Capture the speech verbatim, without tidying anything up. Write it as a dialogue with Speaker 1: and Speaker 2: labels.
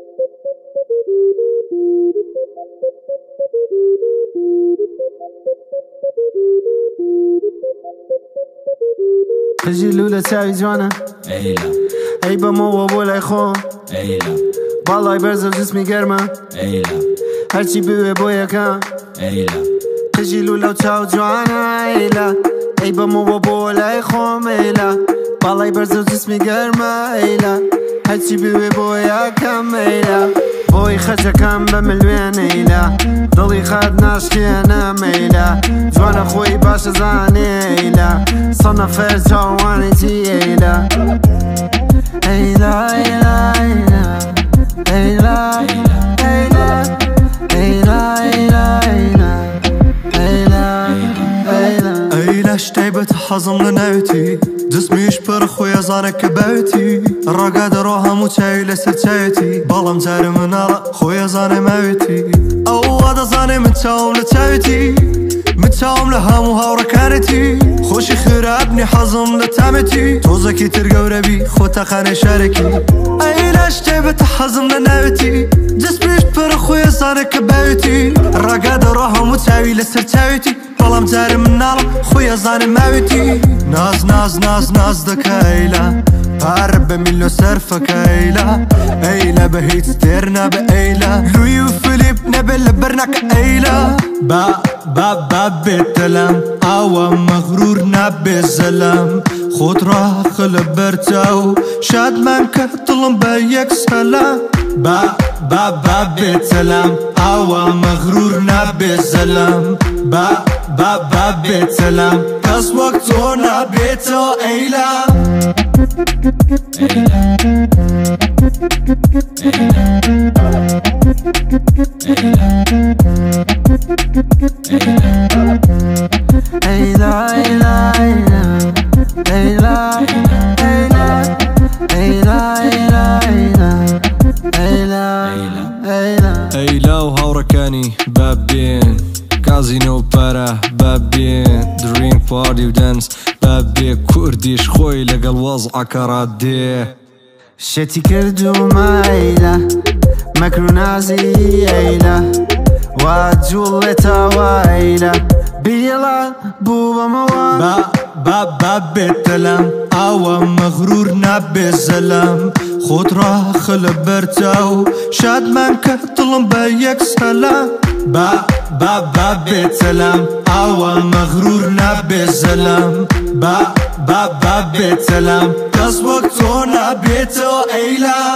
Speaker 1: خجی لوله چاوی جوانه
Speaker 2: ایلا
Speaker 1: ای با مو و بولای خۆم
Speaker 2: ایلا
Speaker 1: باڵای بەرزە و جسمی گەرمە
Speaker 2: ایلا
Speaker 1: هەرچی بوێ بۆ یەکەم
Speaker 2: ایلا
Speaker 1: خجی لوله و چاو جوانە ئەیلا ای بە مو و بۆلای خۆم ئەیلا باڵای بەرزە و جسمی گەرمە ئەیلا هەرچی بوێ بۆ یەکەم ئەیلا بۆی خەجەکەم بە ملوێن ئەیلا دڵی خەت ناشکێنە مەیلا جوانە خۆی باشە زانێ ئەیلا سەنە فێر چاوانێتی ئەیلا ئەیلا ئەیلا ئەیلا ئەیلا ئەیلا ئەیلا ئەیلا ئەیلا ئەیلا ئەیلا
Speaker 3: ئەیلا شتای بەت حەزم لە ناوێتی جسمیش پڕ خۆی زانە کە باوێتی ڕاگا دەڕۆ هەموو چاوی لەسەر چاوێتی بەڵام جارە مناڵە خۆی زانێ ماوێتی ئەو وا دەزانێ من چاوم لە چاوێتی من چاوم لە هەموو هاوڕەکانێتی خۆشی خراپنی حەزم لە تامێتی تۆزەکی تر گەورەبی خۆتەخانەی شارێکی ئەیلا شتای بەت حەزم لە ناوێتی جسمیش پڕ خۆی زانە کە باوێتی ڕاگا دەڕۆ هەموو چاوی لەسەر چاوێتی بەڵام جارە مناڵە خۆی زانێ ماوێتی ناز ناز ناز ناز دەکە ئەیلا پار بە میلۆ سەرفەکە ئەیلا ئەیلا بە هیچ تێر نابە ئەیلا لوی و فلیپ نەبێت لە بەرناکە ئەیلا با با با بێتەلەم ئاوە مەغرور نابێ زەلەم خۆت ڕاخە لە بەرچاو شادمان کە دڵم بە یەک سەلام با با با بێتەلەم ئاوە مەغرور نابێ زەلەم با با با بێتەلەم کەس وەک تۆ نابێتەوە ئەیلا
Speaker 1: ئەیلا ئەیلا ئەیلا ئەیلا ئەیلا ئەیلا ئەیلا ئەیلا ئەیلا
Speaker 3: ئەیلا و هاوڕەکانی بابێن کازینۆ و پارە بابێن درینک پارتی و دەنس بابێ کوردیش خۆی لەگەڵ وەزعەکە ڕادێ
Speaker 1: شێتی کردومە ئەیلا مەکر و نازی ئەیلا وا جوڵێتەوە ئەیلا بیڵە بوو بەمەوە
Speaker 3: با با با بێتەلەم ئاوە مەغرور نابێ زەلەم خۆت ڕاخە لە بەرچاو شادمان کە دڵم بە یەک سەلام با با با بێتەلەم ئاوە مەغرور نابێ زەلەم با با با بێتەلەم کەس وەک تۆ نابێتەوە ئەیلا